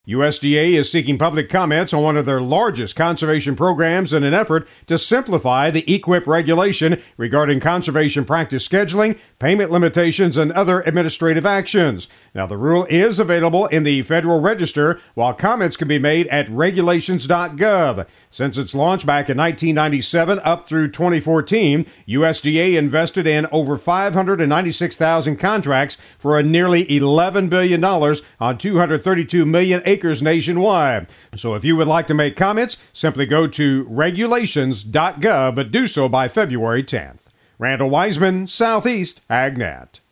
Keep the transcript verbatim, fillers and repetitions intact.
U S D A is seeking public comments on one of their largest conservation programs in an effort to simplify the E Q I P regulation regarding conservation practice scheduling, payment limitations, and other administrative actions. Now, the rule is available in the Federal Register, while comments can be made at regulations dot gov. Since its launch back in nineteen ninety-seven up through twenty fourteen, U S D A invested in over five hundred ninety-six thousand contracts for a nearly eleven billion dollars on two hundred thirty-two million acres nationwide. So if you would like to make comments, simply go to regulations dot gov, but do so by February tenth. Randall Wiseman, Southeast AgNet.